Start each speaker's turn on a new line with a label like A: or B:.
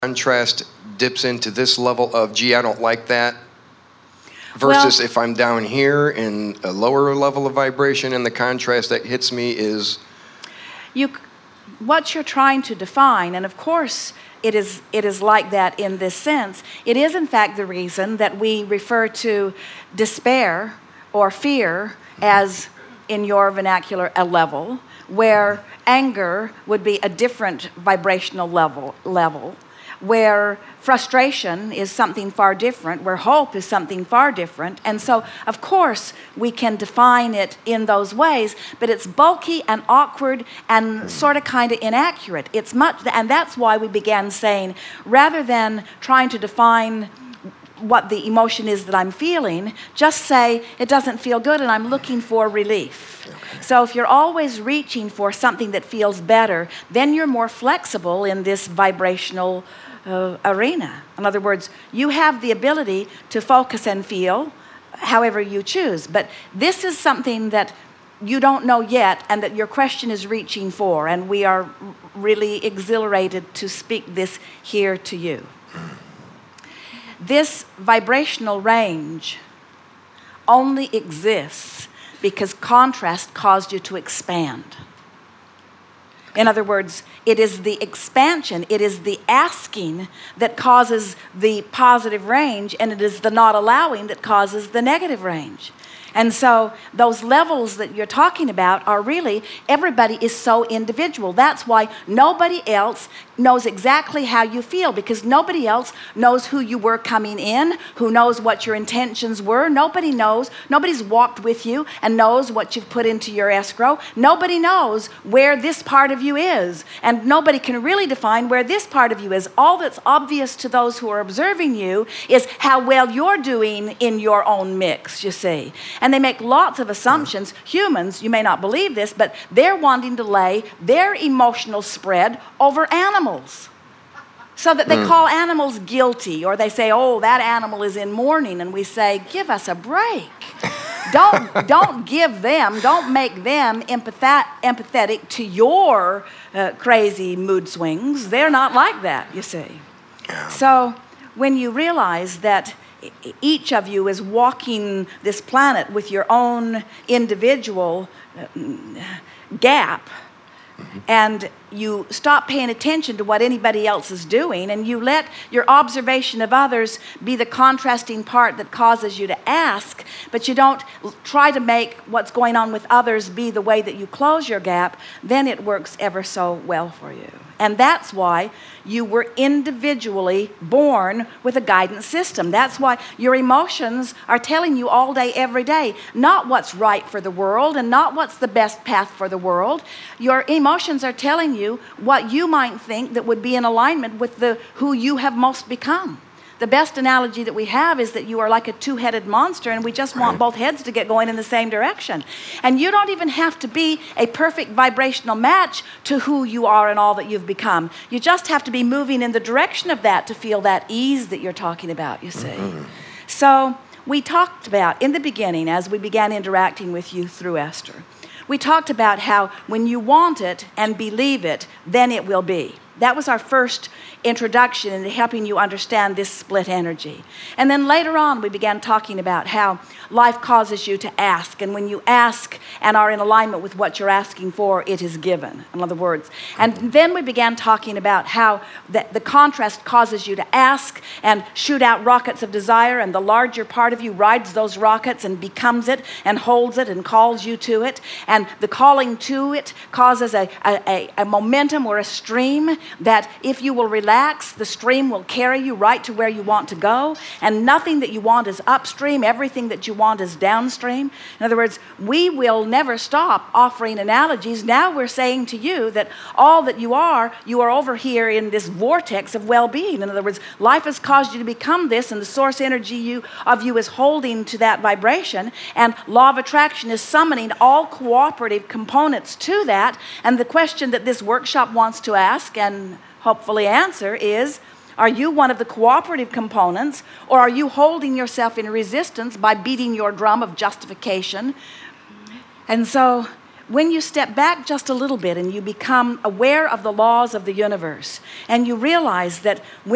A: contrast dips into this level of, gee, I don't like that, versus if I'm down here in a lower level of vibration and the contrast that hits me is...
B: What you're trying to define, and of course it is like that in this sense, it is in fact the reason that we refer to despair or fear as, in your vernacular, a level, where anger would be a different vibrational level, where frustration is something far different, where hope is something far different. And so, of course, we can define it in those ways, but it's bulky and awkward and sort of kind of inaccurate. It's much, and that's why we began saying, rather than trying to define what the emotion is that I'm feeling, just say, it doesn't feel good and I'm looking for relief. Okay. So if you're always reaching for something that feels better, then you're more flexible in this vibrational arena. In other words, you have the ability to focus and feel however you choose. But this is something that you don't know yet and that your question is reaching for, and we are really exhilarated to speak this here to you. This vibrational range only exists because contrast caused you to expand. In other words, it is the expansion, it is the asking that causes the positive range, and it is the not allowing that causes the negative range. And so those levels that you're talking about are really, everybody is so individual. That's why nobody else knows exactly how you feel, because nobody else knows who you were coming in, who knows what your intentions were. Nobody knows. Nobody's walked with you and knows what you've put into your escrow. Nobody knows where this part of you is, and nobody can really define where this part of you is. All that's obvious to those who are observing you is how well you're doing in your own mix, you see. And they make lots of assumptions. Humans, you may not believe this, but they're wanting to lay their emotional spread over animals, so that they call animals guilty, or they say, oh, that animal is in mourning, and we say, give us a break. Don't give them, don't make them empathetic to your crazy mood swings. They're not like that, you see. So when you realize that each of you is walking this planet with your own individual gap, and you stop paying attention to what anybody else is doing, and you let your observation of others be the contrasting part that causes you to ask, but you don't try to make what's going on with others be the way that you close your gap, then it works ever so well for you. And that's why you were individually born with a guidance system. That's why your emotions are telling you all day, every day, not what's right for the world and not what's the best path for the world. Your emotions are telling you what you might think that would be in alignment with who you have most become. The best analogy that we have is that you are like a two-headed monster, and we just want both heads to get going in the same direction. And you don't even have to be a perfect vibrational match to who you are and all that you've become. You just have to be moving in the direction of that to feel that ease that you're talking about, you see. So we talked about, in the beginning, as we began interacting with you through Esther, we talked about how when you want it and believe it, then it will be. That was our first introduction into helping you understand this split energy. And then later on, we began talking about how life causes you to ask. And when you ask and are in alignment with what you're asking for, it is given, in other words. And then we began talking about how the contrast causes you to ask and shoot out rockets of desire, and the larger part of you rides those rockets and becomes it and holds it and calls you to it. And the calling to it causes a momentum or a stream that if you will relax, the stream will carry you right to where you want to go, and nothing that you want is upstream, everything that you want is downstream. In other words, we will never stop offering analogies. Now we're saying to you that all that you are over here in this vortex of well-being. In other words, life has caused you to become this, and the source energy of you is holding to that vibration, and law of attraction is summoning all cooperative components to that. And the question that this workshop wants to ask and hopefully answer is, are you one of the cooperative components, or are you holding yourself in resistance by beating your drum of justification? And so when you step back just a little bit and you become aware of the laws of the universe, and you realize that when